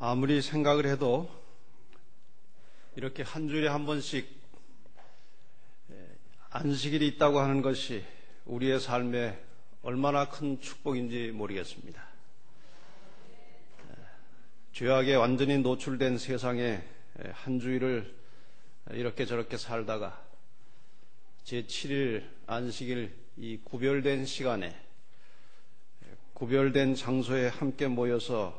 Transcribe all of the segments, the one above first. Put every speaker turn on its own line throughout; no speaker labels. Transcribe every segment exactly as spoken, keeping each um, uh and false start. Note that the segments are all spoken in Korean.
아무리 생각을 해도 이렇게 한 주일에 한 번씩 안식일이 있다고 하는 것이 우리의 삶에 얼마나 큰 축복인지 모르겠습니다. 죄악에 완전히 노출된 세상에 한 주일을 이렇게 저렇게 살다가 제칠 일 안식일 이 구별된 시간에 구별된 장소에 함께 모여서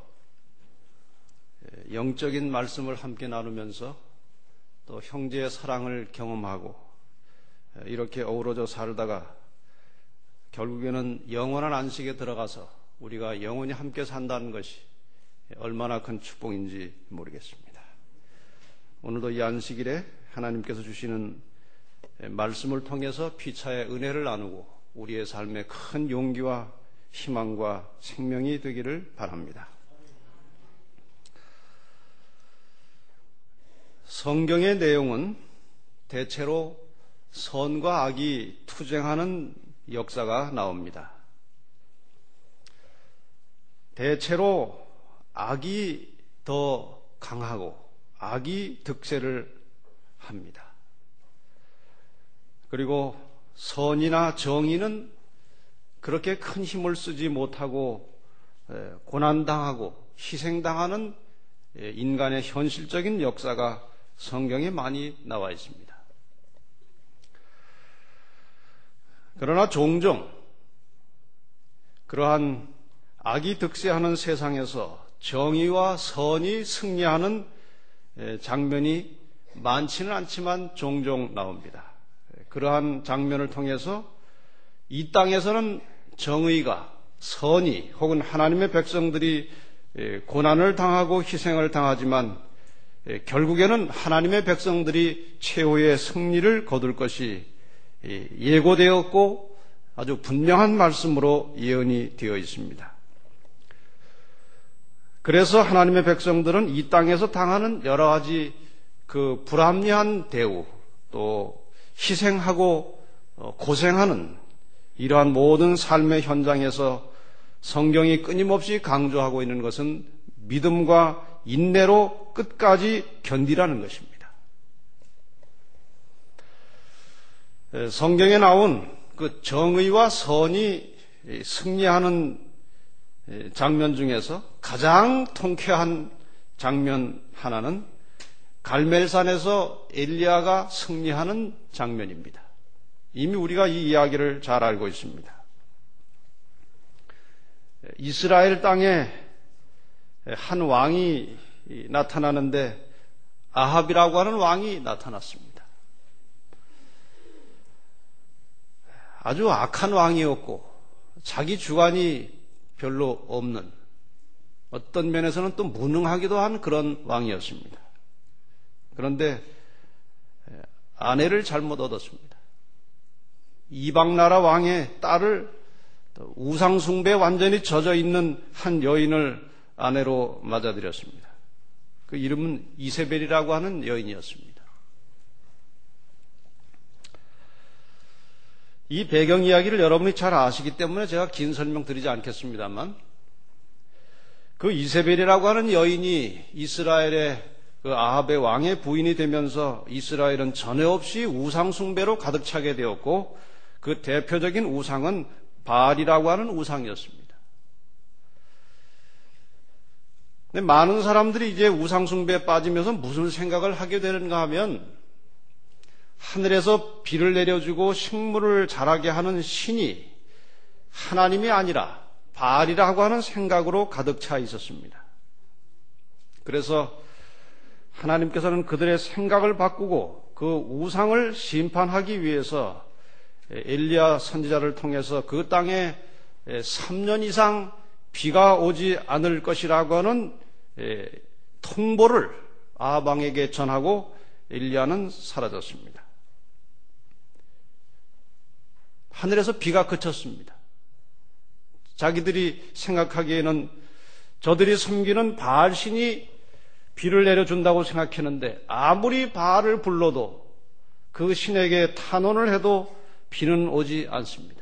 영적인 말씀을 함께 나누면서 또 형제의 사랑을 경험하고 이렇게 어우러져 살다가 결국에는 영원한 안식에 들어가서 우리가 영원히 함께 산다는 것이 얼마나 큰 축복인지 모르겠습니다. 오늘도 이 안식일에 하나님께서 주시는 말씀을 통해서 피차의 은혜를 나누고 우리의 삶에 큰 용기와 희망과 생명이 되기를 바랍니다. 성경의 내용은 대체로 선과 악이 투쟁하는 역사가 나옵니다. 대체로 악이 더 강하고 악이 득세를 합니다. 그리고 선이나 정의는 그렇게 큰 힘을 쓰지 못하고 고난당하고 희생당하는 인간의 현실적인 역사가 성경에 많이 나와 있습니다. 그러나 종종 그러한 악이 득세하는 세상에서 정의와 선이 승리하는 장면이 많지는 않지만 종종 나옵니다. 그러한 장면을 통해서 이 땅에서는 정의가 선이 혹은 하나님의 백성들이 고난을 당하고 희생을 당하지만 결국에는 하나님의 백성들이 최후의 승리를 거둘 것이 예고되었고 아주 분명한 말씀으로 예언이 되어 있습니다. 그래서 하나님의 백성들은 이 땅에서 당하는 여러 가지 그 불합리한 대우 또 희생하고 고생하는 이러한 모든 삶의 현장에서 성경이 끊임없이 강조하고 있는 것은 믿음과 인내로 끝까지 견디라는 것입니다. 성경에 나온 그 정의와 선이 승리하는 장면 중에서 가장 통쾌한 장면 하나는 갈멜산에서 엘리야가 승리하는 장면입니다. 이미 우리가 이 이야기를 잘 알고 있습니다. 이스라엘 땅에 한 왕이 나타나는데 아합이라고 하는 왕이 나타났습니다. 아주 악한 왕이었고 자기 주관이 별로 없는 어떤 면에서는 또 무능하기도 한 그런 왕이었습니다. 그런데 아내를 잘못 얻었습니다. 이방나라 왕의 딸을 우상숭배에 완전히 젖어 있는 한 여인을 아내로 맞아들였습니다. 그 이름은 이세벨이라고 하는 여인이었습니다. 이 배경 이야기를 여러분이 잘 아시기 때문에 제가 긴 설명 드리지 않겠습니다만 그 이세벨이라고 하는 여인이 이스라엘의 그 아합의 왕의 부인이 되면서 이스라엘은 전에 없이 우상숭배로 가득 차게 되었고 그 대표적인 우상은 바알이라고 하는 우상이었습니다. 근데 많은 사람들이 이제 우상숭배에 빠지면서 무슨 생각을 하게 되는가 하면 하늘에서 비를 내려주고 식물을 자라게 하는 신이 하나님이 아니라 바알이라고 하는 생각으로 가득 차 있었습니다. 그래서 하나님께서는 그들의 생각을 바꾸고 그 우상을 심판하기 위해서 엘리야 선지자를 통해서 그 땅에 삼 년 이상 비가 오지 않을 것이라고 하는 통보를 아합 왕에게 전하고 엘리야는 사라졌습니다. 하늘에서 비가 그쳤습니다. 자기들이 생각하기에는 저들이 섬기는 바알 신이 비를 내려준다고 생각했는데 아무리 바알을 불러도 그 신에게 탄원을 해도 비는 오지 않습니다.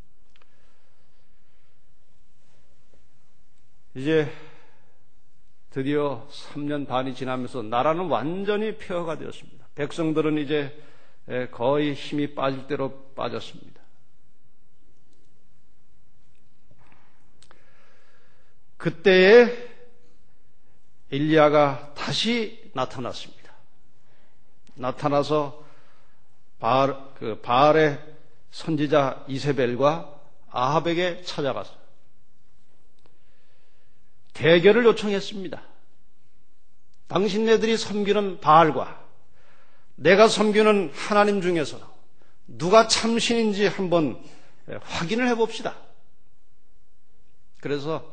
이제 드디어 삼 년 반이 지나면서 나라는 완전히 폐허가 되었습니다. 백성들은 이제 거의 힘이 빠질 대로 빠졌습니다. 그때에 엘리야가 다시 나타났습니다. 나타나서 바알, 그 바알의 선지자 이세벨과 아합에게 찾아가서 대결을 요청했습니다. 당신네들이 섬기는 바알과 내가 섬기는 하나님 중에서 누가 참신인지 한번 확인을 해봅시다. 그래서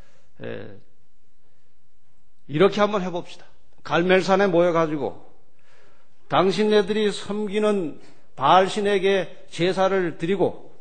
이렇게 한번 해봅시다. 갈멜산에 모여가지고 당신네들이 섬기는 바알신에게 제사를 드리고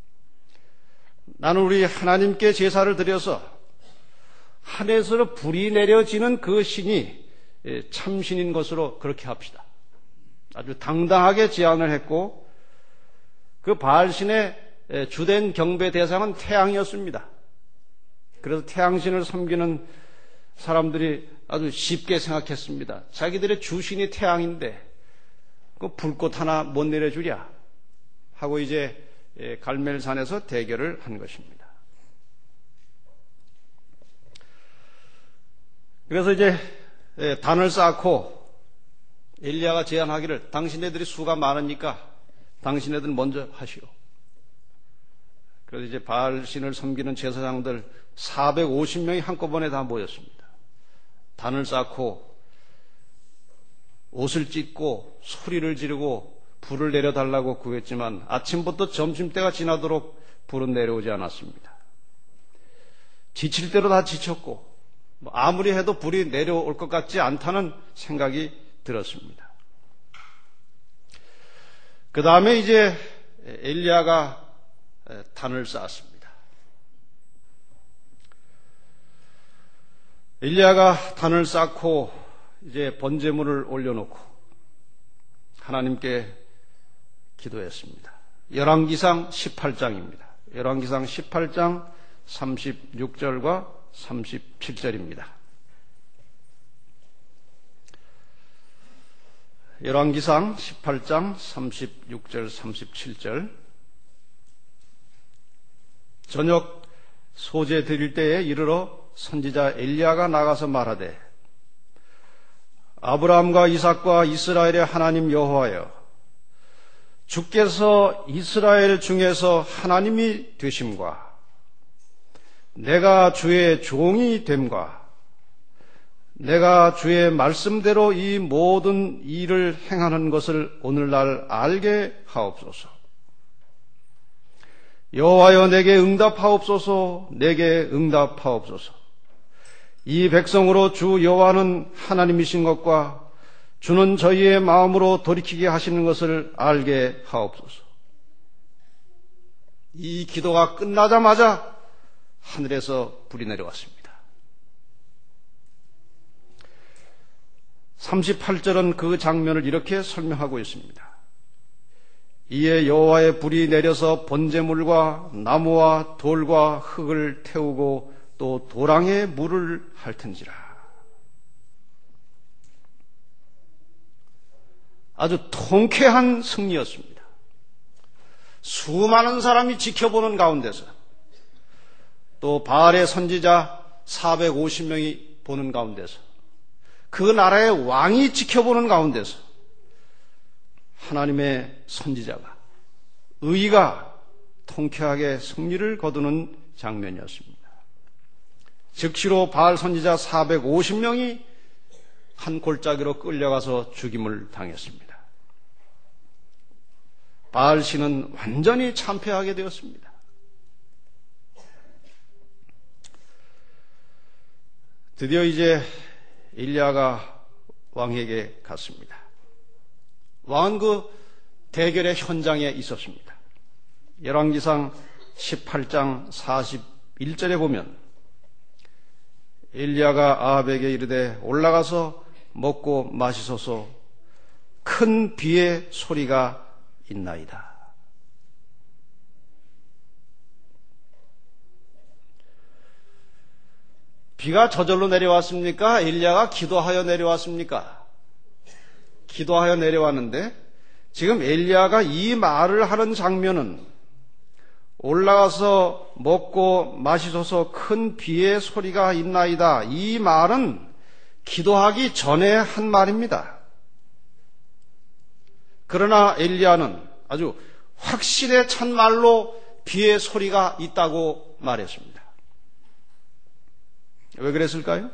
나는 우리 하나님께 제사를 드려서 하늘에서 불이 내려지는 그 신이 참신인 것으로 그렇게 합시다. 아주 당당하게 제안을 했고 그 바알신의 주된 경배 대상은 태양이었습니다. 그래서 태양신을 섬기는 사람들이 아주 쉽게 생각했습니다. 자기들의 주신이 태양인데 그 불꽃 하나 못 내려주랴 하고 이제 갈멜산에서 대결을 한 것입니다. 그래서 이제 단을 쌓고 엘리야가 제안하기를 당신네들이 수가 많으니까 당신네들 먼저 하시오. 그래서 이제 바알신을 섬기는 제사장들 사백오십 명이 한꺼번에 다 모였습니다. 단을 쌓고 옷을 찢고 소리를 지르고 불을 내려달라고 구했지만 아침부터 점심때가 지나도록 불은 내려오지 않았습니다. 지칠 대로 다 지쳤고 아무리 해도 불이 내려올 것 같지 않다는 생각이 들었습니다. 그 다음에 이제 엘리야가 단을 쌓았습니다. 엘리야가 단을 쌓고 이제 번제물을 올려놓고 하나님께 기도했습니다. 열왕기상 십팔 장입니다. 열왕기상 십팔 장 삼십육 절과 삼십칠 절입니다. 열왕기상 십팔 장 삼십육 절 삼십칠 절. 저녁 소제 드릴 때에 이르러 선지자 엘리야가 나가서 말하되 아브라함과 이삭과 이스라엘의 하나님 여호와여 주께서 이스라엘 중에서 하나님이 되심과 내가 주의 종이 됨과 내가 주의 말씀대로 이 모든 일을 행하는 것을 오늘날 알게 하옵소서. 여호와여 내게 응답하옵소서. 내게 응답하옵소서. 이 백성으로 주 여호와는 하나님이신 것과 주는 저희의 마음으로 돌이키게 하시는 것을 알게 하옵소서. 이 기도가 끝나자마자 하늘에서 불이 내려왔습니다. 삼십팔 절은 그 장면을 이렇게 설명하고 있습니다. 이에 여호와의 불이 내려서 번제물과 나무와 돌과 흙을 태우고 또 도랑에 물을 핥은지라. 아주 통쾌한 승리였습니다. 수많은 사람이 지켜보는 가운데서 또 바알의 선지자 사백오십 명이 보는 가운데서 그 나라의 왕이 지켜보는 가운데서 하나님의 선지자가 의가 통쾌하게 승리를 거두는 장면이었습니다. 즉시로 바알 선지자 사백오십 명이 한 골짜기로 끌려가서 죽임을 당했습니다. 바알 신은 완전히 참패하게 되었습니다. 드디어 이제 엘리야가 왕에게 갔습니다. 왕은 그 대결의 현장에 있었습니다. 열왕기상 십팔 장 사십일 절에 보면 엘리야가 아합에게 이르되 올라가서 먹고 마시소서 큰 비의 소리가 있나이다. 비가 저절로 내려왔습니까? 엘리야가 기도하여 내려왔습니까? 기도하여 내려왔는데 지금 엘리야가 이 말을 하는 장면은 올라가서 먹고 마시소서 큰 비의 소리가 있나이다. 이 말은 기도하기 전에 한 말입니다. 그러나 엘리야는 아주 확신에 찬 말로 비의 소리가 있다고 말했습니다. 왜 그랬을까요?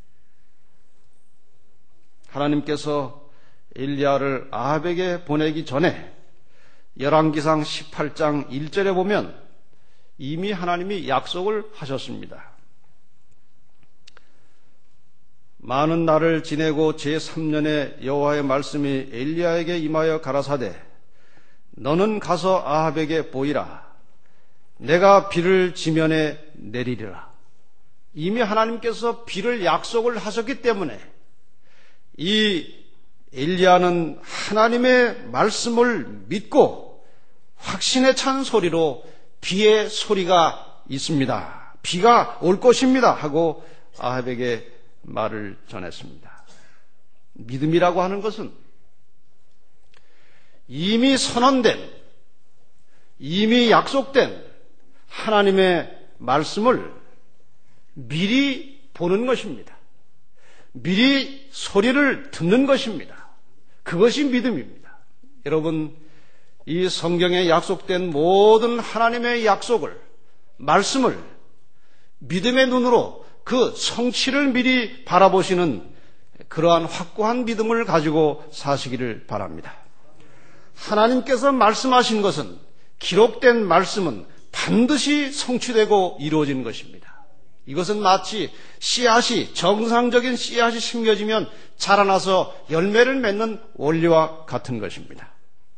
하나님께서 엘리야를 아합에게 보내기 전에 열왕기상 십팔 장 일 절에 보면 이미 하나님이 약속을 하셨습니다. 많은 날을 지내고 제삼 년에 여호와의 말씀이 엘리야에게 임하여 가라사대 너는 가서 아합에게 보이라. 내가 비를 지면에 내리리라. 이미 하나님께서 비를 약속을 하셨기 때문에 이 엘리야는 하나님의 말씀을 믿고 확신에 찬 소리로 비의 소리가 있습니다. 비가 올 것입니다. 하고 아합에게 말을 전했습니다. 믿음이라고 하는 것은 이미 선언된, 이미 약속된 하나님의 말씀을 미리 보는 것입니다. 미리 소리를 듣는 것입니다. 그것이 믿음입니다. 여러분, 이 성경에 약속된 모든 하나님의 약속을, 말씀을 믿음의 눈으로 그 성취를 미리 바라보시는 그러한 확고한 믿음을 가지고 사시기를 바랍니다. 하나님께서 말씀하신 것은, 기록된 말씀은 반드시 성취되고 이루어지는 것입니다. 이것은 마치 씨앗이, 정상적인 씨앗이 심겨지면 자라나서 열매를 맺는 원리와 같은 것입니다.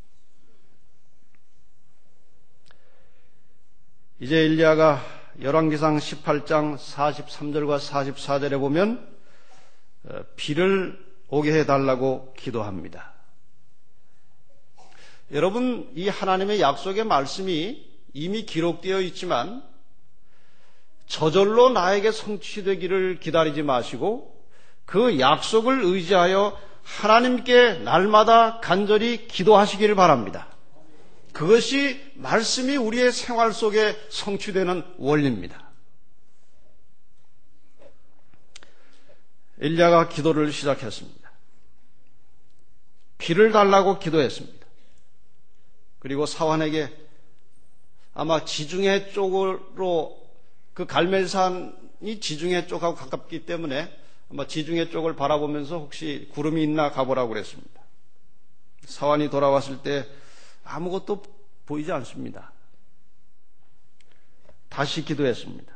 이제 엘리야가 열왕기상 십팔 장 사십삼 절과 사십사 절에 보면 비를 오게 해달라고 기도합니다. 여러분, 이 하나님의 약속의 말씀이 이미 기록되어 있지만 저절로 나에게 성취되기를 기다리지 마시고 그 약속을 의지하여 하나님께 날마다 간절히 기도하시기를 바랍니다. 그것이 말씀이 우리의 생활 속에 성취되는 원리입니다. 엘리야가 기도를 시작했습니다. 비를 달라고 기도했습니다. 그리고 사환에게 아마 지중해 쪽으로, 그 갈멜산이 지중해 쪽하고 가깝기 때문에 아마 지중해 쪽을 바라보면서 혹시 구름이 있나 가보라고 그랬습니다. 사환이 돌아왔을 때 아무것도 보이지 않습니다. 다시 기도했습니다.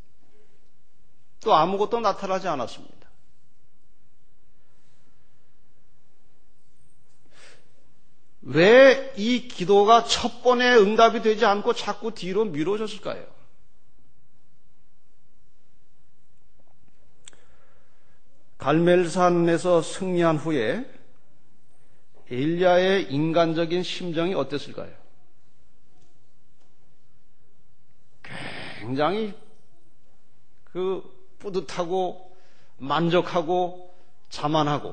또 아무것도 나타나지 않았습니다. 왜 이 기도가 첫 번에 응답이 되지 않고 자꾸 뒤로 미뤄졌을까요? 갈멜산에서 승리한 후에 엘리야의 인간적인 심정이 어땠을까요? 굉장히 그 뿌듯하고 만족하고 자만하고,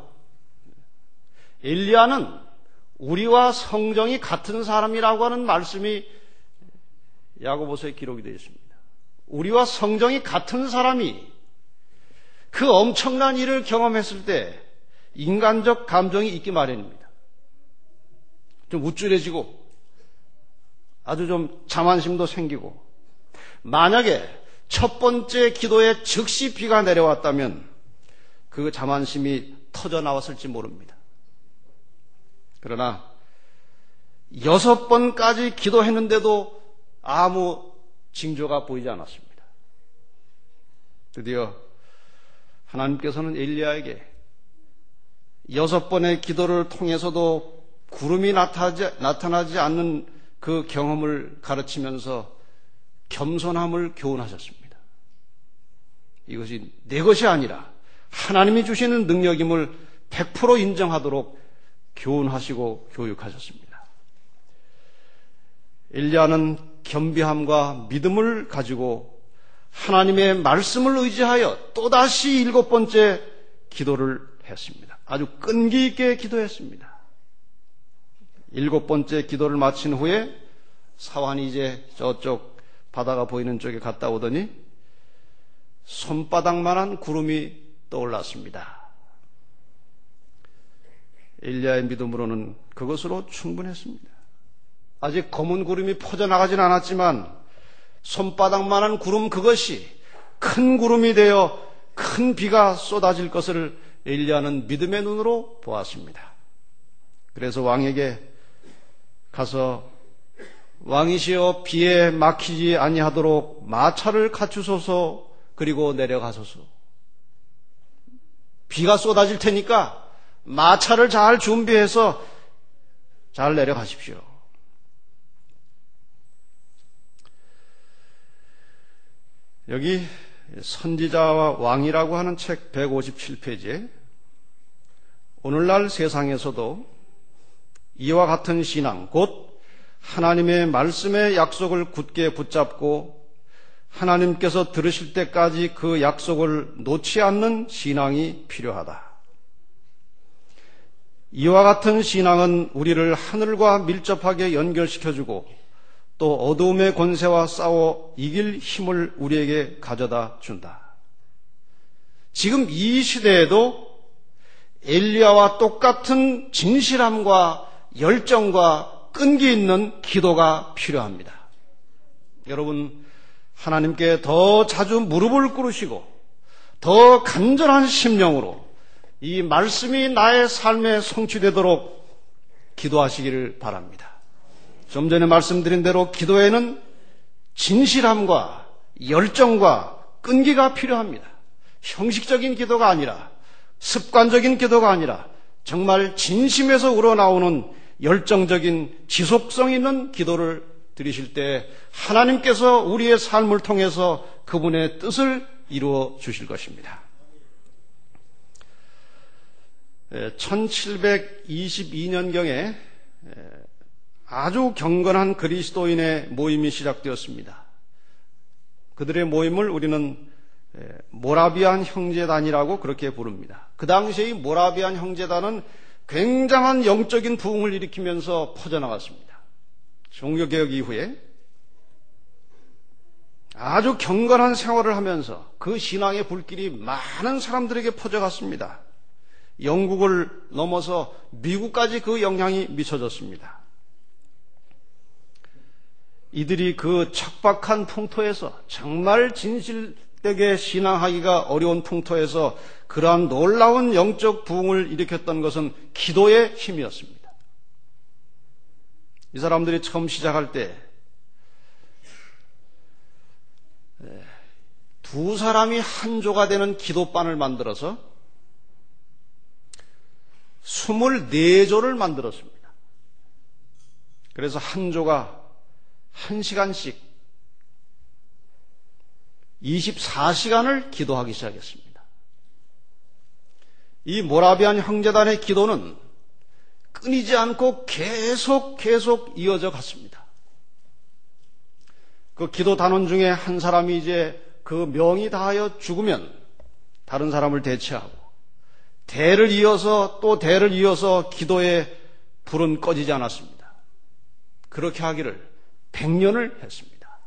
엘리야는 우리와 성정이 같은 사람이라고 하는 말씀이 야고보서에 기록이 되어 있습니다. 우리와 성정이 같은 사람이 그 엄청난 일을 경험했을 때 인간적 감정이 있기 마련입니다. 좀 우쭐해지고 아주 좀 자만심도 생기고, 만약에 첫 번째 기도에 즉시 비가 내려왔다면 그 자만심이 터져 나왔을지 모릅니다. 그러나 여섯 번까지 기도했는데도 아무 징조가 보이지 않았습니다. 드디어 하나님께서는 엘리야에게 여섯 번의 기도를 통해서도 구름이 나타나지, 나타나지 않는 그 경험을 가르치면서 겸손함을 교훈하셨습니다. 이것이 내 것이 아니라 하나님이 주시는 능력임을 백 퍼센트 인정하도록 교훈하시고 교육하셨습니다. 엘리야는 겸비함과 믿음을 가지고 하나님의 말씀을 의지하여 또다시 일곱 번째 기도를 했습니다. 아주 끈기 있게 기도했습니다. 일곱 번째 기도를 마친 후에 사환이 이제 저쪽 바다가 보이는 쪽에 갔다 오더니 손바닥만한 구름이 떠올랐습니다. 엘리야의 믿음으로는 그것으로 충분했습니다. 아직 검은 구름이 퍼져나가진 않았지만 손바닥만한 구름 그것이 큰 구름이 되어 큰 비가 쏟아질 것을 엘리야는 믿음의 눈으로 보았습니다. 그래서 왕에게 가서 왕이시여 비에 막히지 아니하도록 마차를 갖추소서 그리고 내려가소서. 비가 쏟아질 테니까 마차를 잘 준비해서 잘 내려가십시오. 여기 선지자와 왕이라고 하는 책 백오십칠 페이지에 오늘날 세상에서도 이와 같은 신앙, 곧 하나님의 말씀의 약속을 굳게 붙잡고 하나님께서 들으실 때까지 그 약속을 놓지 않는 신앙이 필요하다. 이와 같은 신앙은 우리를 하늘과 밀접하게 연결시켜주고 또 어두움의 권세와 싸워 이길 힘을 우리에게 가져다 준다. 지금 이 시대에도 엘리야와 똑같은 진실함과 열정과 끈기 있는 기도가 필요합니다. 여러분, 하나님께 더 자주 무릎을 꿇으시고 더 간절한 심령으로 이 말씀이 나의 삶에 성취되도록 기도하시기를 바랍니다. 좀 전에 말씀드린 대로 기도에는 진실함과 열정과 끈기가 필요합니다. 형식적인 기도가 아니라 습관적인 기도가 아니라 정말 진심에서 우러나오는 열정적인 지속성 있는 기도를 드리실 때 하나님께서 우리의 삶을 통해서 그분의 뜻을 이루어 주실 것입니다. 천칠백이십이 년경에 아주 경건한 그리스도인의 모임이 시작되었습니다. 그들의 모임을 우리는 모라비안 형제단이라고 그렇게 부릅니다. 그 당시에 이 모라비안 형제단은 굉장한 영적인 부흥을 일으키면서 퍼져나갔습니다. 종교개혁 이후에 아주 경건한 생활을 하면서 그 신앙의 불길이 많은 사람들에게 퍼져갔습니다. 영국을 넘어서 미국까지 그 영향이 미쳐졌습니다. 이들이 그 척박한 풍토에서 정말 진실되게 신앙하기가 어려운 풍토에서 그러한 놀라운 영적 부흥을 일으켰던 것은 기도의 힘이었습니다. 이 사람들이 처음 시작할 때 두 사람이 한 조가 되는 기도반을 만들어서 스물네 조를 만들었습니다. 그래서 한 조가 한 시간씩 이십사 시간을 기도하기 시작했습니다. 이 모라비안 형제단의 기도는 끊이지 않고 계속 계속 이어져 갔습니다. 그 기도 단원 중에 한 사람이 이제 그 명이 다하여 죽으면 다른 사람을 대체하고 대를 이어서 또 대를 이어서 기도의 불은 꺼지지 않았습니다. 그렇게 하기를 백 년을 했습니다.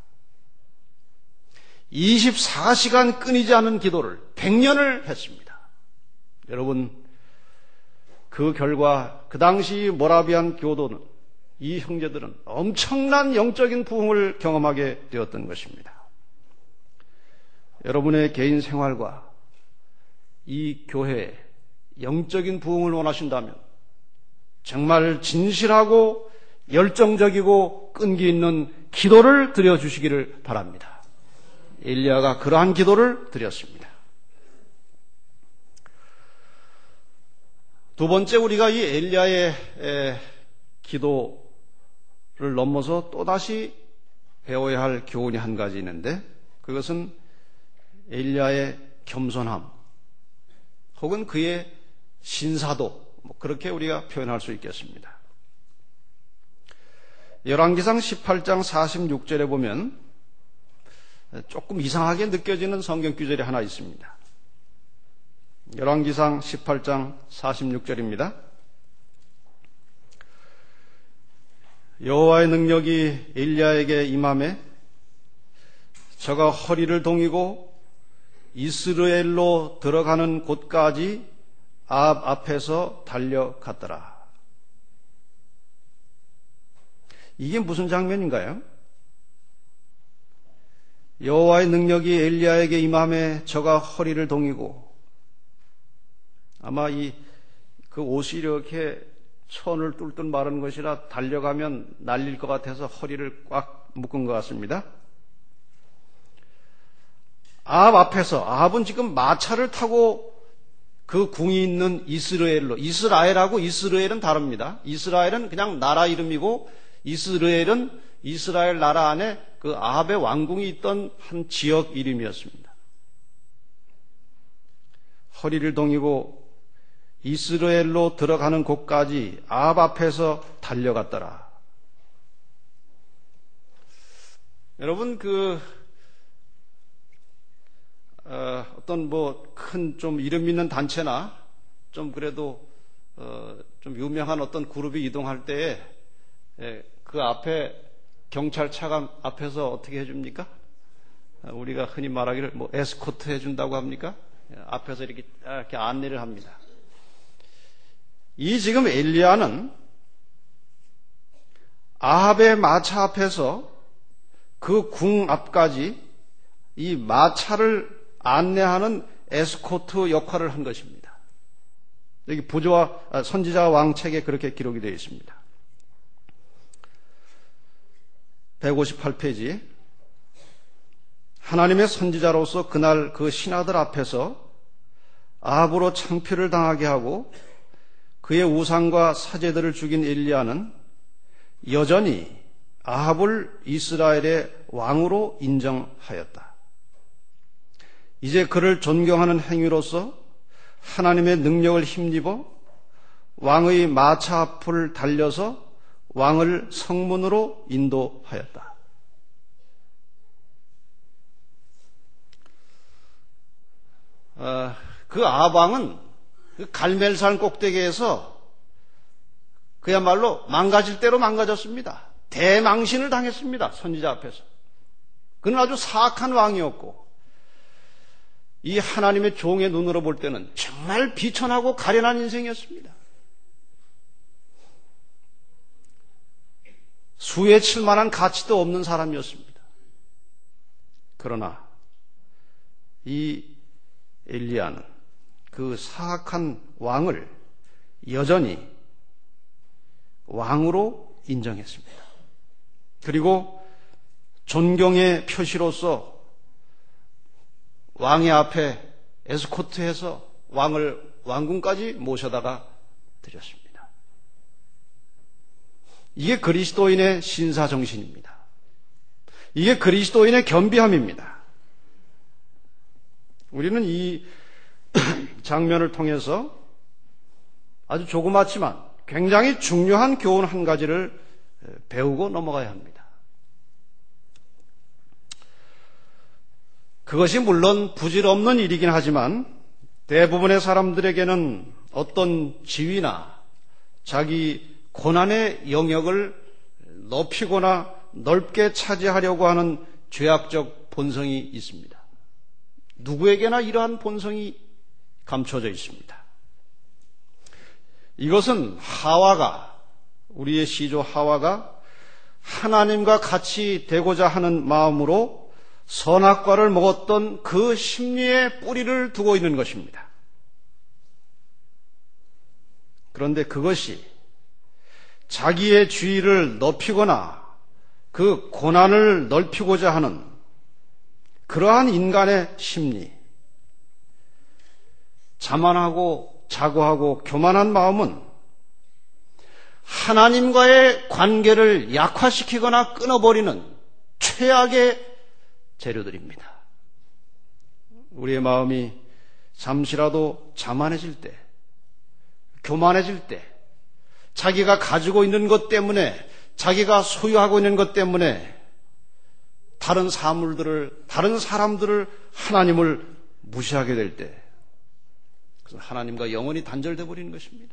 이십사 시간 끊이지 않은 기도를 백 년을 했습니다. 여러분, 그 결과 그 당시 모라비안 교도는 이 형제들은 엄청난 영적인 부흥을 경험하게 되었던 것입니다. 여러분의 개인 생활과 이 교회의 영적인 부흥을 원하신다면 정말 진실하고 열정적이고 끈기 있는 기도를 드려주시기를 바랍니다. 엘리야가 그러한 기도를 드렸습니다. 두 번째, 우리가 이 엘리야의 기도를 넘어서 또다시 배워야 할 교훈이 한 가지 있는데, 그것은 엘리야의 겸손함 혹은 그의 신사도, 뭐 그렇게 우리가 표현할 수 있겠습니다. 열왕기상 십팔 장 사십육 절에 보면 조금 이상하게 느껴지는 성경 구절이 하나 있습니다. 열왕기상 십팔 장 사십육 절입니다. 여호와의 능력이 엘리야에게 임하매 저가 허리를 동이고 이스라엘로 들어가는 곳까지 아합 앞에서 달려갔더라. 이게 무슨 장면인가요? 여호와의 능력이 엘리야에게 임함에 저가 허리를 동이고, 아마 이 그 옷이 이렇게 천을 뚫듯 마른 것이라 달려가면 날릴 것 같아서 허리를 꽉 묶은 것 같습니다. 아합 앞에서, 아합은 지금 마차를 타고 그 궁이 있는 이스라엘로, 이스라엘하고 이스라엘은 다릅니다. 이스라엘은 그냥 나라 이름이고 이스라엘은 이스라엘 나라 안에 그 아합의 왕궁이 있던 한 지역 이름이었습니다. 허리를 동이고 이스라엘로 들어가는 곳까지 아합 앞에서 달려갔더라. 여러분, 그 어, 어떤 뭐 큰 좀 이름 있는 단체나 좀 그래도 어, 좀 유명한 어떤 그룹이 이동할 때에 예, 그 앞에 경찰차가 앞에서 어떻게 해줍니까? 우리가 흔히 말하기를 뭐 에스코트 해준다고 합니까? 앞에서 이렇게, 이렇게 안내를 합니다. 이 지금 엘리야는 아합의 마차 앞에서 그 궁 앞까지 이 마차를 안내하는 에스코트 역할을 한 것입니다. 여기 부조와 선지자 왕책에 그렇게 기록이 되어 있습니다. 백오십팔 페이지. 하나님의 선지자로서 그날 그 신하들 앞에서 아합으로 창피를 당하게 하고 그의 우상과 사제들을 죽인 엘리야는 여전히 아합을 이스라엘의 왕으로 인정하였다. 이제 그를 존경하는 행위로서 하나님의 능력을 힘입어 왕의 마차 앞을 달려서 왕을 성문으로 인도하였다. 어, 그 아합 왕은 그 갈멜산 꼭대기에서 그야말로 망가질 대로 망가졌습니다. 대망신을 당했습니다. 선지자 앞에서. 그는 아주 사악한 왕이었고 이 하나님의 종의 눈으로 볼 때는 정말 비천하고 가련한 인생이었습니다. 수에 칠 만한 가치도 없는 사람이었습니다. 그러나 이 엘리야는 그 사악한 왕을 여전히 왕으로 인정했습니다. 그리고 존경의 표시로서 왕의 앞에 에스코트해서 왕을 왕궁까지 모셔다가 드렸습니다. 이게 그리스도인의 신사정신입니다. 이게 그리스도인의 겸비함입니다. 우리는 이 장면을 통해서 아주 조그맣지만 굉장히 중요한 교훈 한 가지를 배우고 넘어가야 합니다. 그것이 물론 부질없는 일이긴 하지만 대부분의 사람들에게는 어떤 지위나 자기 고난의 영역을 높이거나 넓게 차지하려고 하는 죄악적 본성이 있습니다. 누구에게나 이러한 본성이 감춰져 있습니다. 이것은 하와가, 우리의 시조 하와가 하나님과 같이 되고자 하는 마음으로 선악과를 먹었던 그 심리의 뿌리를 두고 있는 것입니다. 그런데 그것이 자기의 주의를 높이거나 그 고난을 넓히고자 하는 그러한 인간의 심리, 자만하고 자고하고 교만한 마음은 하나님과의 관계를 약화시키거나 끊어버리는 최악의 재료들입니다. 우리의 마음이 잠시라도 자만해질 때, 교만해질 때, 자기가 가지고 있는 것 때문에, 자기가 소유하고 있는 것 때문에 다른 사물들을, 다른 사람들을, 하나님을 무시하게 될 때, 그래서 하나님과 영원히 단절되어 버리는 것입니다.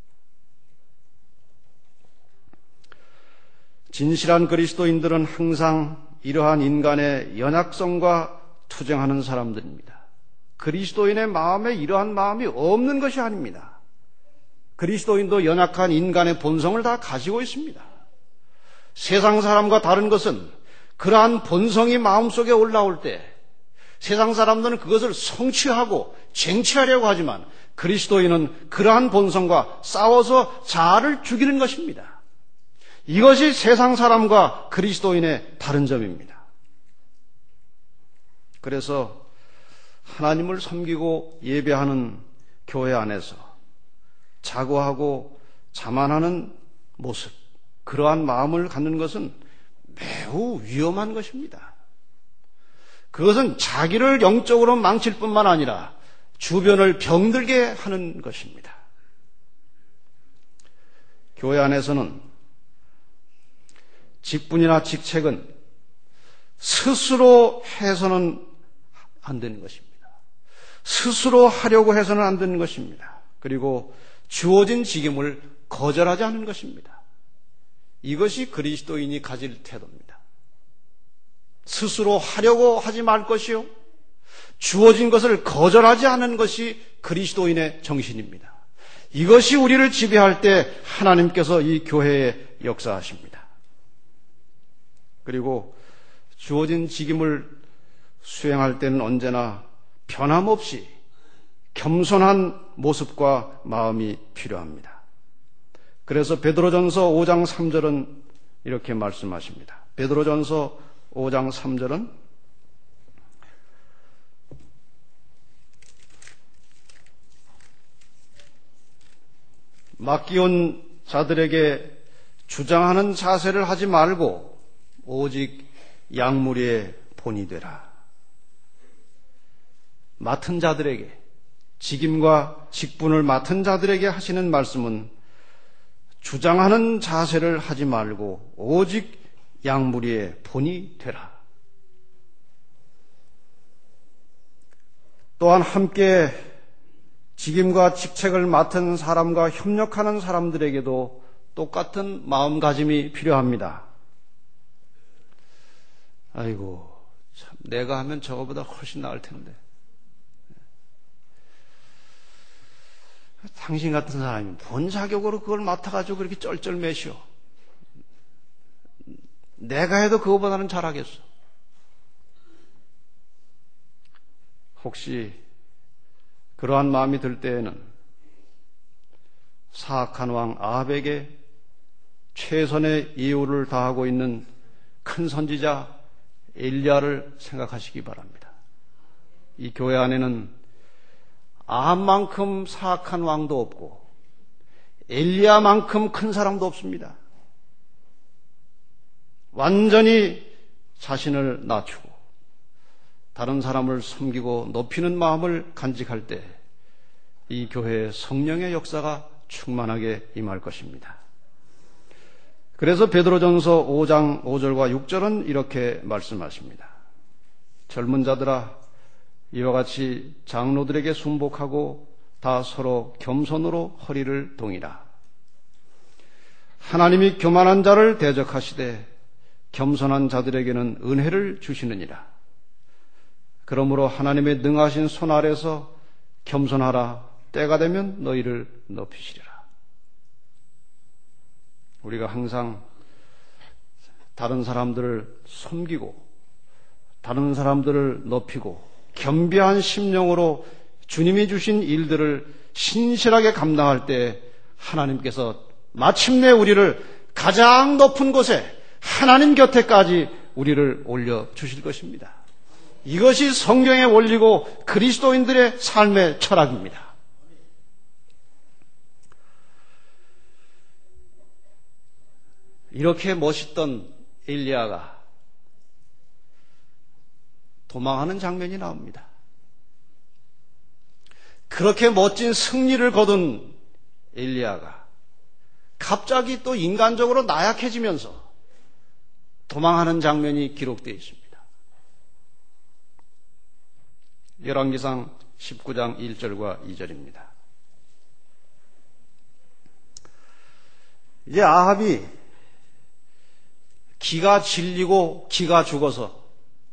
진실한 그리스도인들은 항상 이러한 인간의 연약성과 투쟁하는 사람들입니다. 그리스도인의 마음에 이러한 마음이 없는 것이 아닙니다. 그리스도인도 연약한 인간의 본성을 다 가지고 있습니다. 세상 사람과 다른 것은 그러한 본성이 마음속에 올라올 때 세상 사람들은 그것을 성취하고 쟁취하려고 하지만 그리스도인은 그러한 본성과 싸워서 자아를 죽이는 것입니다. 이것이 세상 사람과 그리스도인의 다른 점입니다. 그래서 하나님을 섬기고 예배하는 교회 안에서 자고하고 자만하는 모습, 그러한 마음을 갖는 것은 매우 위험한 것입니다. 그것은 자기를 영적으로 망칠 뿐만 아니라 주변을 병들게 하는 것입니다. 교회 안에서는 직분이나 직책은 스스로 해서는 안 되는 것입니다. 스스로 하려고 해서는 안 되는 것입니다. 그리고 주어진 직임을 거절하지 않는 것입니다. 이것이 그리스도인이 가질 태도입니다. 스스로 하려고 하지 말 것이요, 주어진 것을 거절하지 않는 것이 그리스도인의 정신입니다. 이것이 우리를 지배할 때 하나님께서 이 교회에 역사하십니다. 그리고 주어진 직임을 수행할 때는 언제나 변함없이 겸손한 모습과 마음이 필요합니다. 그래서 베드로전서 오 장 삼 절은 이렇게 말씀하십니다. 베드로전서 오 장 삼 절은 맡기온 자들에게 주장하는 자세를 하지 말고 오직 양무리의 본이 되라. 맡은 자들에게, 직임과 직분을 맡은 자들에게 하시는 말씀은 주장하는 자세를 하지 말고 오직 양무리의 본이 되라. 또한 함께 직임과 직책을 맡은 사람과 협력하는 사람들에게도 똑같은 마음가짐이 필요합니다. 아이고, 참, 내가 하면 저거보다 훨씬 나을 텐데. 당신 같은 사람이 본 자격으로 그걸 맡아가지고 그렇게 쩔쩔매셔. 내가 해도 그거보다는 잘하겠어. 혹시 그러한 마음이 들 때에는 사악한 왕 아합에게 최선의 예우를 다하고 있는 큰 선지자 엘리야를 생각하시기 바랍니다. 이 교회 안에는 아합만큼 사악한 왕도 없고 엘리야만큼 큰 사람도 없습니다. 완전히 자신을 낮추고 다른 사람을 섬기고 높이는 마음을 간직할 때 이 교회에 성령의 역사가 충만하게 임할 것입니다. 그래서 베드로전서 오 장 오 절과 육 절은 이렇게 말씀하십니다. 젊은 자들아, 이와 같이 장로들에게 순복하고 다 서로 겸손으로 허리를 동이라. 하나님이 교만한 자를 대적하시되 겸손한 자들에게는 은혜를 주시느니라. 그러므로 하나님의 능하신 손 아래서 겸손하라. 때가 되면 너희를 높이시리라. 우리가 항상 다른 사람들을 섬기고 다른 사람들을 높이고 겸비한 심령으로 주님이 주신 일들을 신실하게 감당할 때 하나님께서 마침내 우리를 가장 높은 곳에 하나님 곁에까지 우리를 올려주실 것입니다. 이것이 성경의 원리고 그리스도인들의 삶의 철학입니다. 이렇게 멋있던 엘리야가 도망하는 장면이 나옵니다. 그렇게 멋진 승리를 거둔 엘리야가 갑자기 또 인간적으로 나약해지면서 도망하는 장면이 기록되어 있습니다. 열왕기상 십구 장 일 절과 이 절입니다. 이제 아합이 기가 질리고 기가 죽어서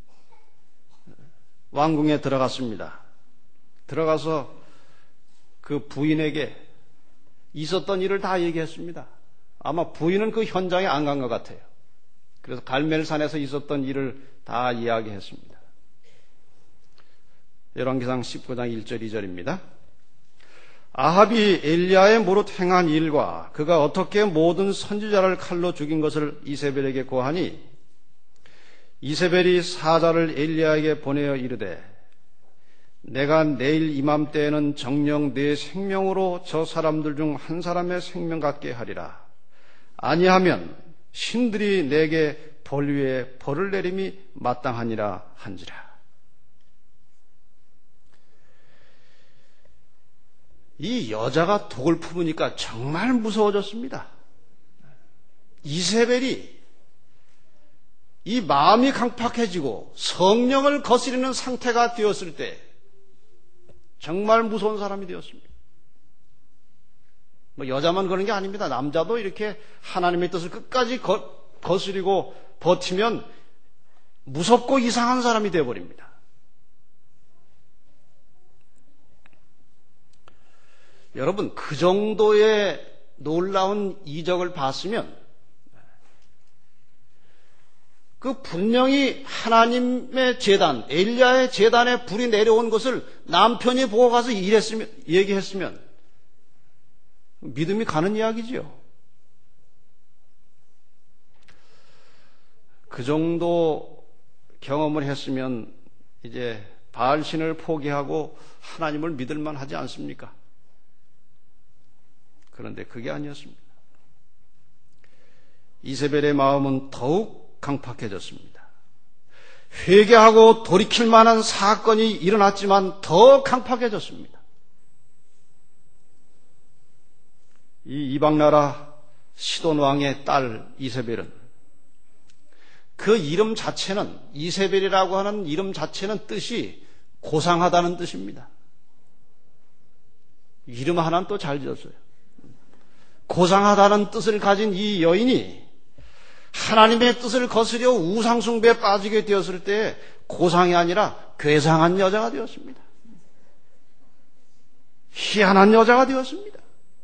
왕궁에 들어갔습니다. 들어가서 그 부인에게 있었던 일을 다 얘기했습니다. 아마 부인은 그 현장에 안 간 것 같아요. 그래서 갈멜산에서 있었던 일을 다 이야기했습니다. 열왕기상 십구 장 일 절 이 절입니다. 아합이 엘리야의 무릇 행한 일과 그가 어떻게 모든 선지자를 칼로 죽인 것을 이세벨에게 고하니 이세벨이 사자를 엘리야에게 보내어 이르되 내가 내일 이맘때에는 정녕 내 생명으로 저 사람들 중 한 사람의 생명 같게 하리라. 아니하면 신들이 내게 벌 위에 벌을 내림이 마땅하니라 한지라. 이 여자가 독을 품으니까 정말 무서워졌습니다. 이세벨이 이 마음이 강팍해지고 성령을 거스리는 상태가 되었을 때 정말 무서운 사람이 되었습니다. 뭐 여자만 그런 게 아닙니다. 남자도 이렇게 하나님의 뜻을 끝까지 거, 거스리고 버티면 무섭고 이상한 사람이 되어버립니다. 여러분, 그 정도의 놀라운 이적을 봤으면 그 분명히 하나님의 제단, 엘리야의 제단에 불이 내려온 것을 남편이 보고 가서 일했으면, 얘기했으면 믿음이 가는 이야기지요. 그 정도 경험을 했으면 이제 바알신을 포기하고 하나님을 믿을만 하지 않습니까? 그런데 그게 아니었습니다. 이세벨의 마음은 더욱 강팍해졌습니다. 회개하고 돌이킬 만한 사건이 일어났지만 더 강팍해졌습니다. 이 이방나라 시돈 왕의 딸 이세벨은 그 이름 자체는, 이세벨이라고 하는 이름 자체는 뜻이 고상하다는 뜻입니다. 이름 하나는 또 잘 지었어요. 고상하다는 뜻을 가진 이 여인이 하나님의 뜻을 거스려 우상숭배에 빠지게 되었을 때 고상이 아니라 괴상한 여자가 되었습니다. 희한한 여자가 되었습니다.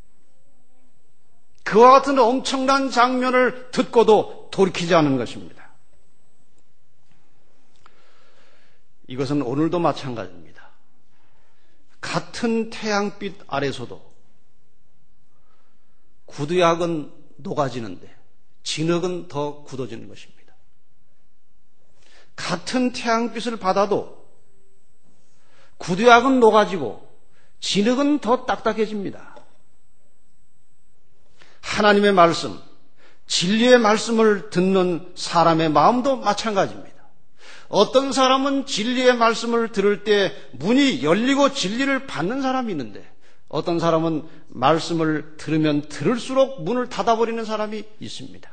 그와 같은 엄청난 장면을 듣고도 돌이키지 않은 것입니다. 이것은 오늘도 마찬가지입니다. 같은 태양빛 아래서도 구두약은 녹아지는데 진흙은 더 굳어지는 것입니다. 같은 태양빛을 받아도 구두약은 녹아지고 진흙은 더 딱딱해집니다. 하나님의 말씀, 진리의 말씀을 듣는 사람의 마음도 마찬가지입니다. 어떤 사람은 진리의 말씀을 들을 때 문이 열리고 진리를 받는 사람이 있는데 어떤 사람은 말씀을 들으면 들을수록 문을 닫아버리는 사람이 있습니다.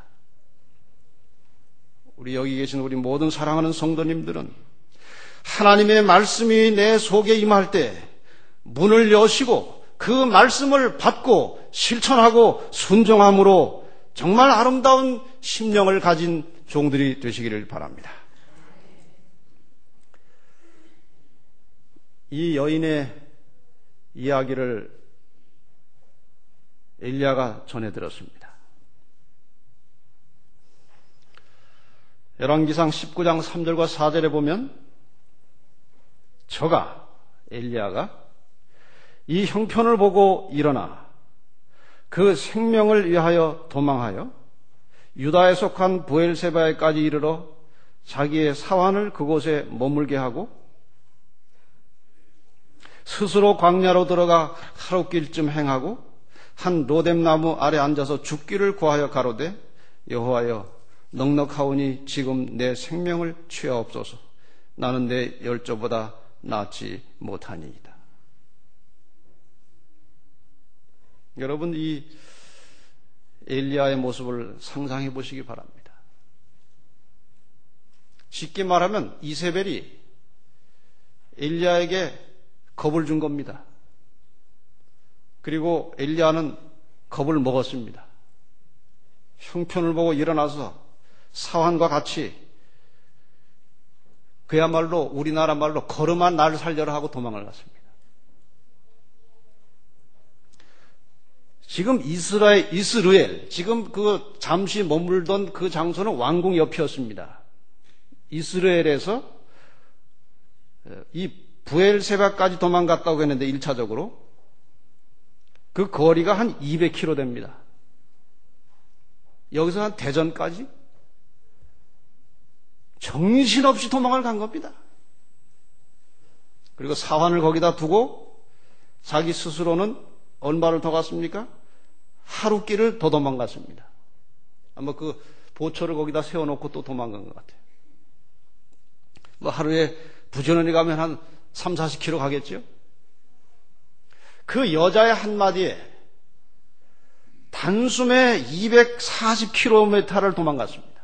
우리 여기 계신 우리 모든 사랑하는 성도님들은 하나님의 말씀이 내 속에 임할 때 문을 여시고 그 말씀을 받고 실천하고 순종함으로 정말 아름다운 심령을 가진 종들이 되시기를 바랍니다. 이 여인의 이야기를 엘리야가 전해 들었습니다. 열왕기상 십구 장 삼 절과 사 절에 보면 저가 엘리야가 이 형편을 보고 일어나 그 생명을 위하여 도망하여 유다에 속한 브엘세바에까지 이르러 자기의 사환을 그곳에 머물게 하고 스스로 광야로 들어가 하룻길쯤 행하고 한 로뎀나무 아래 앉아서 죽기를 구하여 가로되 여호와여 넉넉하오니 지금 내 생명을 취하옵소서. 나는 내 열조보다 낫지 못하니이다. 여러분, 이 엘리야의 모습을 상상해 보시기 바랍니다. 쉽게 말하면 이세벨이 엘리야에게 겁을 준 겁니다. 그리고 엘리야는 겁을 먹었습니다. 형편을 보고 일어나서 사환과 같이 그야말로 우리나라 말로 걸음한 날 살려라 하고 도망을 갔습니다. 지금 이스라엘, 이스르엘, 지금 그 잠시 머물던 그 장소는 왕궁 옆이었습니다. 이스라엘에서 이 부엘세바까지 도망갔다고 했는데 일 차적으로 그 거리가 한 이백 킬로미터 됩니다. 여기서 한 대전까지 정신없이 도망을 간 겁니다. 그리고 사환을 거기다 두고 자기 스스로는 얼마를 더 갔습니까? 하루 길을 더 도망갔습니다. 아마 그 보초를 거기다 세워놓고 또 도망간 것 같아요. 뭐 하루에 부지런히 가면 한 삼, 사십 킬로미터 가겠죠? 그 여자의 한마디에 단숨에 이백사십 킬로미터를 도망갔습니다.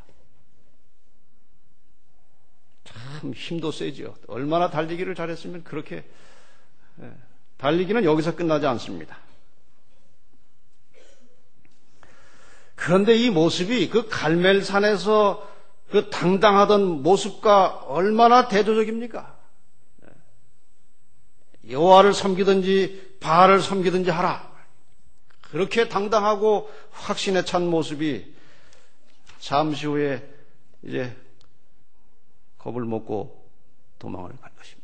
참 힘도 세죠. 얼마나 달리기를 잘했으면 그렇게. 달리기는 여기서 끝나지 않습니다. 그런데 이 모습이 그 갈멜산에서 그 당당하던 모습과 얼마나 대조적입니까? 여호와를 섬기든지 바알을 섬기든지 하라. 그렇게 당당하고 확신에 찬 모습이 잠시 후에 이제 겁을 먹고 도망을 간 것입니다.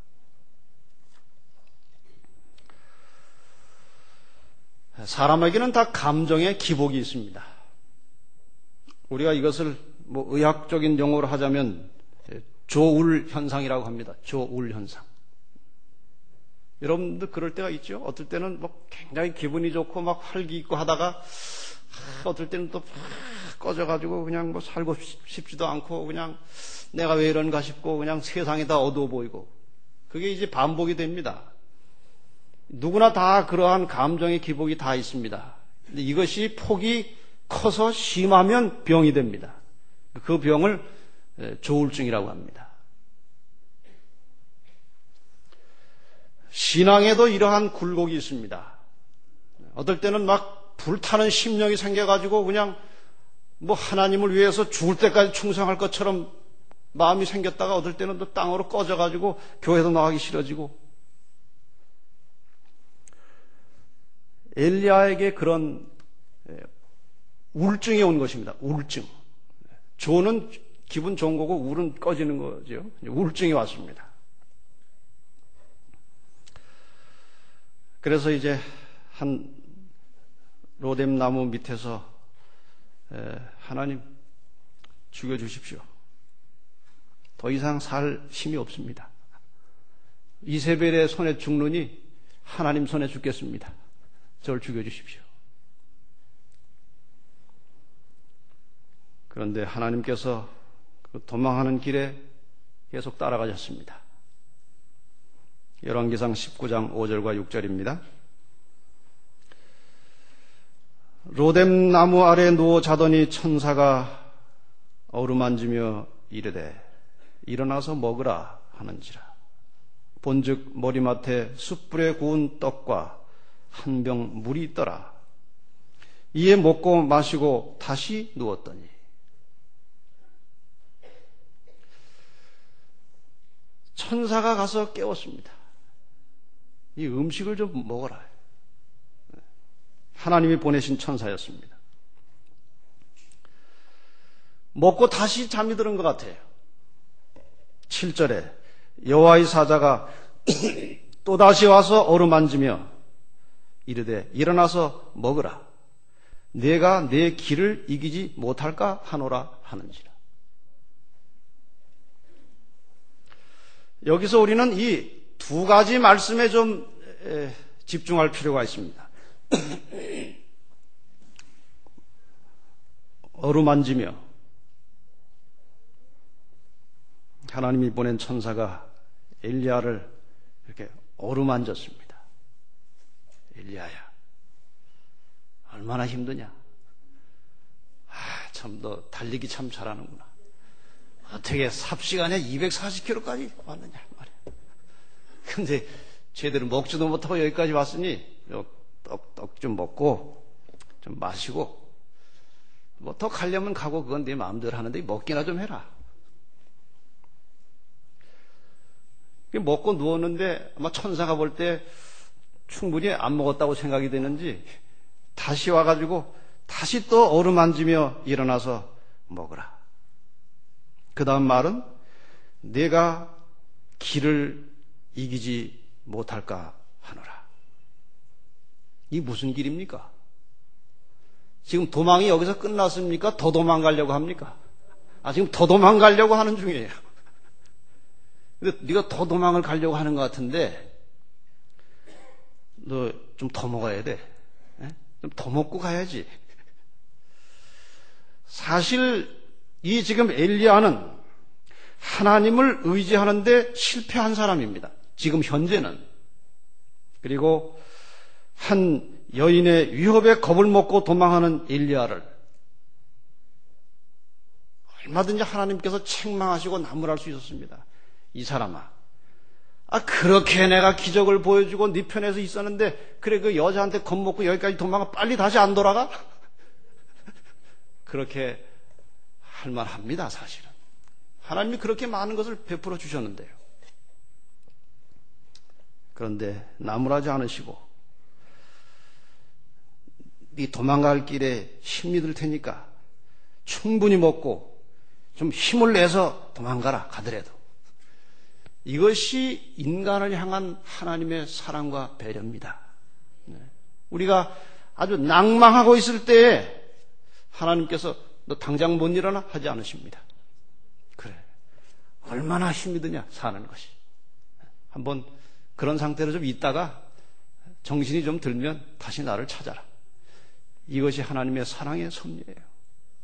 사람에게는 다 감정의 기복이 있습니다. 우리가 이것을 뭐 의학적인 용어로 하자면 조울 현상이라고 합니다. 조울 현상. 여러분들 그럴 때가 있죠. 어떨 때는 뭐 굉장히 기분이 좋고 막 활기 있고 하다가 어떨 때는 또 꺼져가지고 그냥 뭐 살고 싶지도 않고 그냥 내가 왜 이런가 싶고 그냥 세상이 다 어두워 보이고 그게 이제 반복이 됩니다. 누구나 다 그러한 감정의 기복이 다 있습니다. 근데 이것이 폭이 커서 심하면 병이 됩니다. 그 병을 조울증이라고 합니다. 신앙에도 이러한 굴곡이 있습니다. 어떨 때는 막 불타는 심령이 생겨가지고 그냥 뭐 하나님을 위해서 죽을 때까지 충성할 것처럼 마음이 생겼다가 어떨 때는 또 땅으로 꺼져가지고 교회도 나가기 싫어지고 엘리야에게 그런 우울증이 온 것입니다. 우울증. 조는 기분 좋은 거고 우울은 꺼지는 거죠. 우울증이 왔습니다. 그래서 이제 한 로뎀 나무 밑에서 하나님 죽여주십시오. 더 이상 살 힘이 없습니다. 이세벨의 손에 죽느니 하나님 손에 죽겠습니다. 저를 죽여주십시오. 그런데 하나님께서 그 도망하는 길에 계속 따라가셨습니다. 열왕기상 십구 장 오 절과 육 절입니다. 로뎀 나무 아래 누워 자더니 천사가 어루만지며 이르되 일어나서 먹으라 하는지라. 본즉 머리맡에 숯불에 구운 떡과 한 병 물이 있더라. 이에 먹고 마시고 다시 누웠더니 천사가 가서 깨웠습니다. 이 음식을 좀 먹어라. 하나님이 보내신 천사였습니다. 먹고 다시 잠이 드는 것 같아요. 칠 절에 여호와의 사자가 또다시 와서 어루만지며 이르되 일어나서 먹으라. 내가 내 기를 이기지 못할까 하노라 하는지라. 여기서 우리는 이 두 가지 말씀에 좀 집중할 필요가 있습니다. 어루만지며 하나님이 보낸 천사가 엘리야를 이렇게 어루만졌습니다. 엘리야야, 얼마나 힘드냐? 아, 참 너 달리기 참 잘하는구나. 어떻게 삽시간에 이백사십 킬로미터까지 왔느냐 말이야. 근데 제대로 먹지도 못하고 여기까지 왔으니 떡, 떡 좀 먹고 좀 마시고 뭐 더 가려면 가고 그건 네 마음대로 하는데 먹기나 좀 해라. 먹고 누웠는데 아마 천사가 볼 때 충분히 안 먹었다고 생각이 되는지 다시 와가지고 다시 또 어루만지며 일어나서 먹으라. 그 다음 말은 내가 길을 이기지 못할까 하노라. 이 무슨 길입니까? 지금 도망이 여기서 끝났습니까? 더 도망가려고 합니까? 아, 지금 더 도망가려고 하는 중이에요. 근데 네가 더 도망을 가려고 하는 것 같은데 너 좀 더 먹어야 돼. 좀 더 먹고 가야지. 사실 이 지금 엘리야는 하나님을 의지하는데 실패한 사람입니다. 지금 현재는. 그리고 한 여인의 위협에 겁을 먹고 도망하는 엘리야를 얼마든지 하나님께서 책망하시고 나무랄 수 있었습니다. 이 사람아, 아 그렇게 내가 기적을 보여주고 네 편에서 있었는데 그래 그 여자한테 겁먹고 여기까지 도망가 빨리 다시 안 돌아가? 그렇게 할 만합니다. 사실은 하나님이 그렇게 많은 것을 베풀어 주셨는데요. 그런데 나무라지 않으시고 네 도망갈 길에 힘이 들 테니까 충분히 먹고 좀 힘을 내서 도망가라 가더라도. 이것이 인간을 향한 하나님의 사랑과 배려입니다. 우리가 아주 낭망하고 있을 때에 하나님께서 너 당장 못 일어나 하지 않으십니다. 그래, 얼마나 힘이 드냐 사는 것이. 한번 그런 상태로 좀 있다가 정신이 좀 들면 다시 나를 찾아라. 이것이 하나님의 사랑의 섭리예요.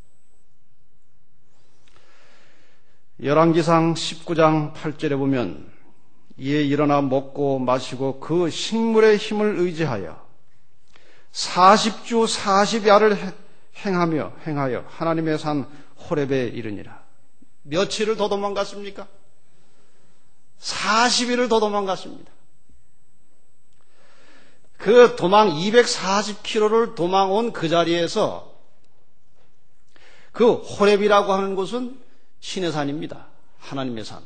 열왕기상 십구 장 팔 절에 보면 이에 일어나 먹고 마시고 그 식물의 힘을 의지하여 사십 주 사십 야를 행하며 행하여 하나님의 산 호렙에 이르니라. 며칠을 더 도망갔습니까? 사십 일을 더 도망갔습니다. 그 도망 이백사십 킬로미터를 도망온 그 자리에서 그 호렙이라고 하는 곳은 신의 산입니다. 하나님의 산.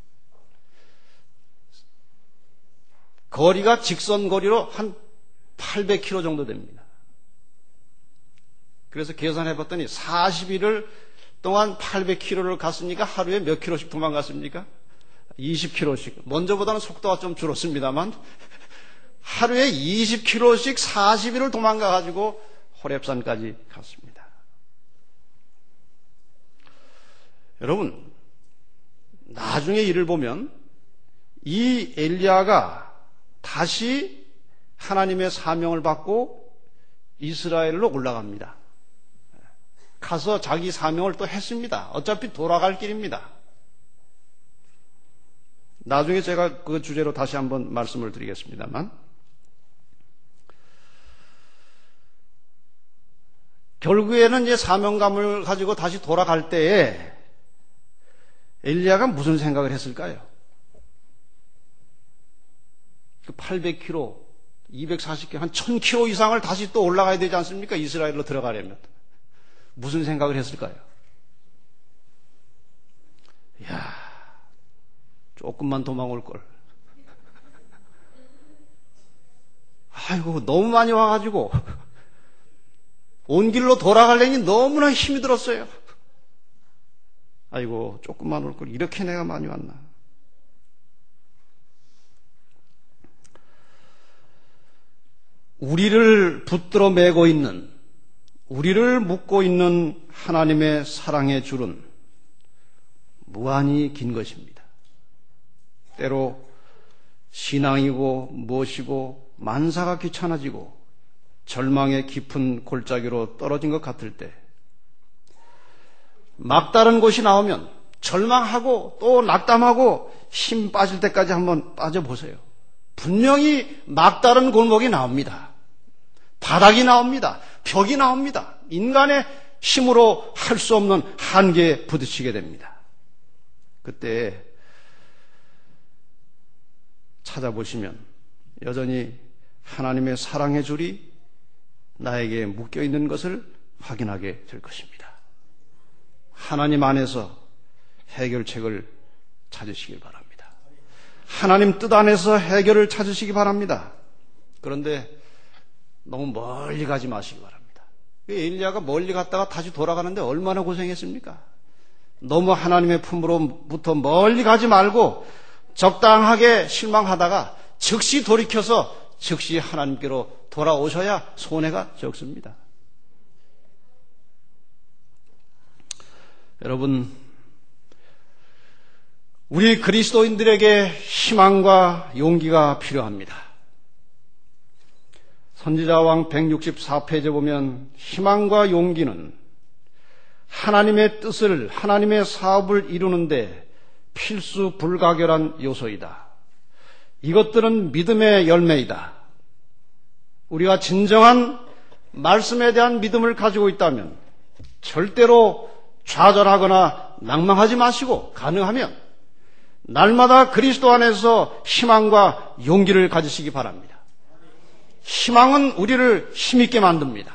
거리가 직선 거리로 한 팔백 킬로미터 정도 됩니다. 그래서 계산해 봤더니 사십 일을 동안 팔백 킬로미터를 갔으니까 하루에 몇 킬로씩 도망갔습니까? 이십 킬로미터씩. 먼저보다는 속도가 좀 줄었습니다만 하루에 이십 킬로미터씩 사십 일을 도망가가지고 호렙산까지 갔습니다. 여러분, 나중에 일을 보면 이 엘리야가 다시 하나님의 사명을 받고 이스라엘로 올라갑니다. 가서 자기 사명을 또 했습니다. 어차피 돌아갈 길입니다. 나중에 제가 그 주제로 다시 한번 말씀을 드리겠습니다만, 결국에는 이제 사명감을 가지고 다시 돌아갈 때에 엘리야가 무슨 생각을 했을까요? 그 팔백 킬로미터, 이백사십 킬로미터, 한 천 킬로미터 이상을 다시 또 올라가야 되지 않습니까? 이스라엘로 들어가려면. 무슨 생각을 했을까요? 이야, 조금만 도망올 걸. 아이고, 너무 많이 와가지고 온 길로 돌아가려니 너무나 힘이 들었어요. 아이고, 조금만 올 걸. 이렇게 내가 많이 왔나. 우리를 붙들어 매고 있는, 우리를 묶고 있는 하나님의 사랑의 줄은 무한히 긴 것입니다. 때로 신앙이고 무엇이고 만사가 귀찮아지고 절망의 깊은 골짜기로 떨어진 것 같을 때 막다른 곳이 나오면 절망하고 또 낙담하고 힘 빠질 때까지 한번 빠져보세요. 분명히 막다른 골목이 나옵니다. 바닥이 나옵니다. 벽이 나옵니다. 인간의 힘으로 할 수 없는 한계에 부딪히게 됩니다. 그때 찾아보시면 여전히 하나님의 사랑의 줄이 나에게 묶여 있는 것을 확인하게 될 것입니다. 하나님 안에서 해결책을 찾으시길 바랍니다. 하나님 뜻 안에서 해결을 찾으시기 바랍니다. 그런데 너무 멀리 가지 마시기 바랍니다. 엘리야가 멀리 갔다가 다시 돌아가는데 얼마나 고생했습니까? 너무 하나님의 품으로부터 멀리 가지 말고 적당하게 실망하다가 즉시 돌이켜서 즉시 하나님께로 돌아오셔야 손해가 적습니다. 여러분, 우리 그리스도인들에게 희망과 용기가 필요합니다. 선지자왕 백육십사 페이지에 보면 희망과 용기는 하나님의 뜻을, 하나님의 사업을 이루는데 필수 불가결한 요소이다. 이것들은 믿음의 열매이다. 우리가 진정한 말씀에 대한 믿음을 가지고 있다면 절대로 좌절하거나 낭망하지 마시고 가능하면 날마다 그리스도 안에서 희망과 용기를 가지시기 바랍니다. 희망은 우리를 힘있게 만듭니다.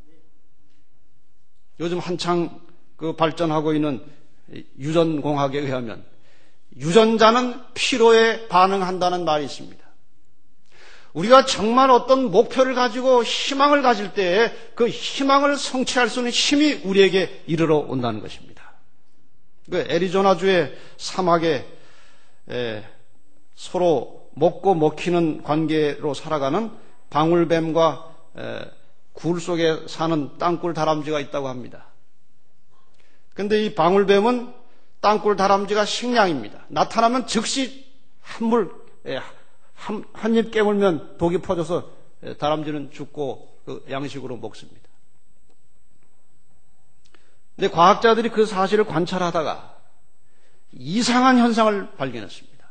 요즘 한창 그 발전하고 있는 유전공학에 의하면 유전자는 피로에 반응한다는 말이 있습니다. 우리가 정말 어떤 목표를 가지고 희망을 가질 때에 그 희망을 성취할 수 있는 힘이 우리에게 이르러 온다는 것입니다. 그 애리조나주의 사막에 서로 먹고 먹히는 관계로 살아가는 방울뱀과 굴 속에 사는 땅굴 다람쥐가 있다고 합니다. 그런데 이 방울뱀은 땅굴 다람쥐가 식량입니다. 나타나면 즉시 한물 한 입 깨물면 독이 퍼져서 다람쥐는 죽고 그 양식으로 먹습니다. 근데 과학자들이 그 사실을 관찰하다가 이상한 현상을 발견했습니다.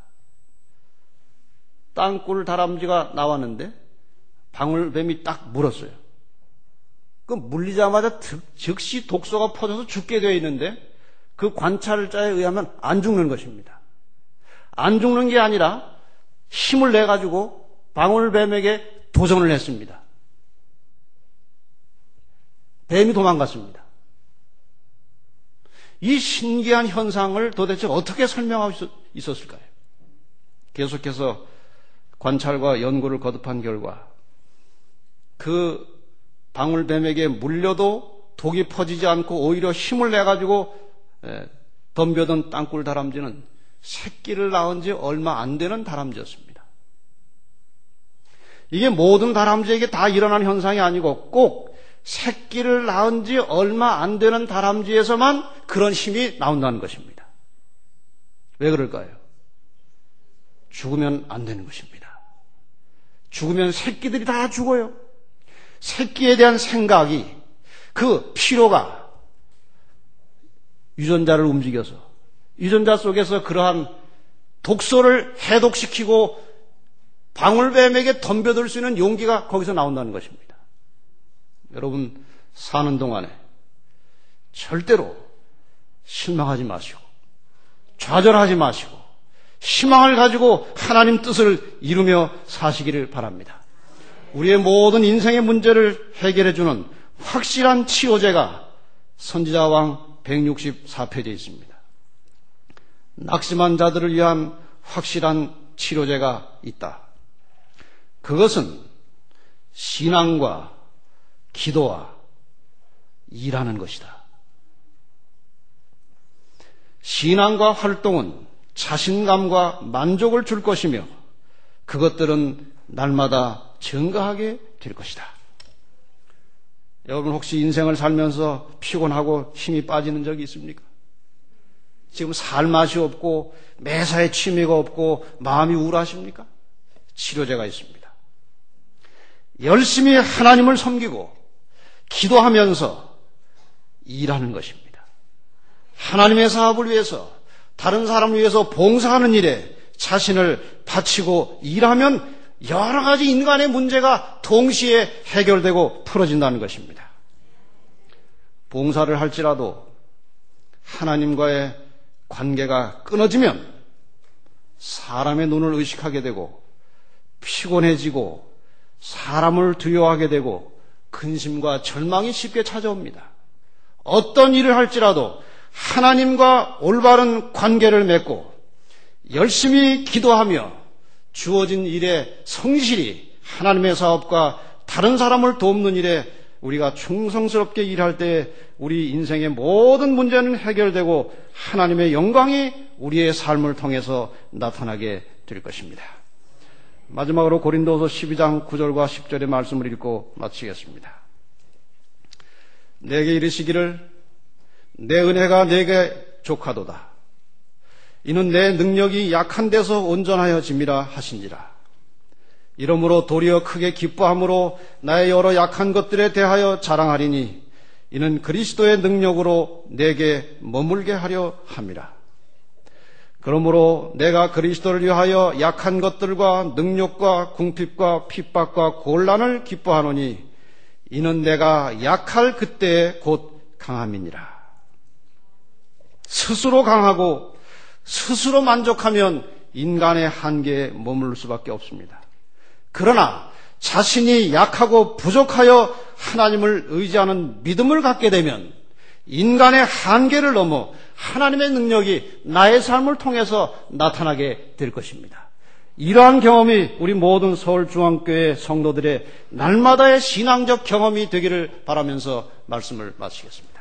땅굴 다람쥐가 나왔는데 방울뱀이 딱 물었어요. 그 물리자마자 즉시 독소가 퍼져서 죽게 되어 있는데 그 관찰자에 의하면 안 죽는 것입니다. 안 죽는 게 아니라 힘을 내가지고 방울뱀에게 도전을 했습니다. 뱀이 도망갔습니다. 이 신기한 현상을 도대체 어떻게 설명하고 있었을까요? 계속해서 관찰과 연구를 거듭한 결과 그 방울뱀에게 물려도 독이 퍼지지 않고 오히려 힘을 내가지고 덤벼든 땅굴 다람쥐는 새끼를 낳은 지 얼마 안 되는 다람쥐였습니다. 이게 모든 다람쥐에게 다 일어나는 현상이 아니고 꼭 새끼를 낳은 지 얼마 안 되는 다람쥐에서만 그런 힘이 나온다는 것입니다. 왜 그럴까요? 죽으면 안 되는 것입니다. 죽으면 새끼들이 다 죽어요. 새끼에 대한 생각이, 그 피로가 유전자를 움직여서 유전자 속에서 그러한 독소를 해독시키고 방울뱀에게 덤벼들 수 있는 용기가 거기서 나온다는 것입니다. 여러분, 사는 동안에 절대로 실망하지 마시고 좌절하지 마시고 희망을 가지고 하나님 뜻을 이루며 사시기를 바랍니다. 우리의 모든 인생의 문제를 해결해주는 확실한 치료제가 선지자왕 백육십사 페이지에 있습니다. 낙심한 자들을 위한 확실한 치료제가 있다. 그것은 신앙과 기도와 일하는 것이다. 신앙과 활동은 자신감과 만족을 줄 것이며 그것들은 날마다 증가하게 될 것이다. 여러분, 혹시 인생을 살면서 피곤하고 힘이 빠지는 적이 있습니까? 지금 살 맛이 없고 매사에 취미가 없고 마음이 우울하십니까? 치료제가 있습니다. 열심히 하나님을 섬기고 기도하면서 일하는 것입니다. 하나님의 사업을 위해서, 다른 사람을 위해서 봉사하는 일에 자신을 바치고 일하면 여러 가지 인간의 문제가 동시에 해결되고 풀어진다는 것입니다. 봉사를 할지라도 하나님과의 관계가 끊어지면 사람의 눈을 의식하게 되고 피곤해지고 사람을 두려워하게 되고 근심과 절망이 쉽게 찾아옵니다. 어떤 일을 할지라도 하나님과 올바른 관계를 맺고 열심히 기도하며 주어진 일에 성실히 하나님의 사업과 다른 사람을 돕는 일에 우리가 충성스럽게 일할 때 우리 인생의 모든 문제는 해결되고 하나님의 영광이 우리의 삶을 통해서 나타나게 될 것입니다. 마지막으로 고린도서 십이 장 구 절과 십 절의 말씀을 읽고 마치겠습니다. 내게 이르시기를 내 은혜가 내게 족하도다. 이는 내 능력이 약한 데서 온전하여 짐이라 하신지라. 이러므로 도리어 크게 기뻐함으로 나의 여러 약한 것들에 대하여 자랑하리니 이는 그리스도의 능력으로 내게 머물게 하려 함이라. 그러므로 내가 그리스도를 위하여 약한 것들과 능력과 궁핍과 핍박과 곤란을 기뻐하노니 이는 내가 약할 그때에 곧 강함이니라. 스스로 강하고 스스로 만족하면 인간의 한계에 머물 수밖에 없습니다. 그러나 자신이 약하고 부족하여 하나님을 의지하는 믿음을 갖게 되면 인간의 한계를 넘어 하나님의 능력이 나의 삶을 통해서 나타나게 될 것입니다. 이러한 경험이 우리 모든 서울중앙교회 성도들의 날마다의 신앙적 경험이 되기를 바라면서 말씀을 마치겠습니다.